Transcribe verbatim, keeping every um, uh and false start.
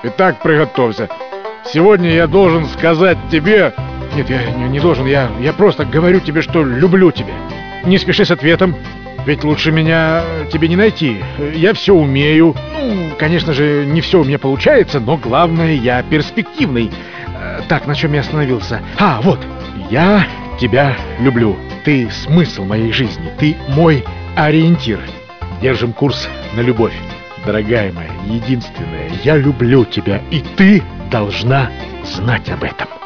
Итак, приготовься. Сегодня я должен сказать тебе... Нет, я не, не должен, я, я просто говорю тебе, что люблю тебя. Не спеши с ответом, ведь лучше меня тебе не найти. Я все умею. Ну, конечно же, не все у меня получается, но главное, я перспективный. Так, на чем я остановился? А, вот. Я тебя люблю. Ты смысл моей жизни. Ты мой ориентир. Держим курс на любовь. Дорогая моя, единственная, я люблю тебя, и ты должна знать об этом.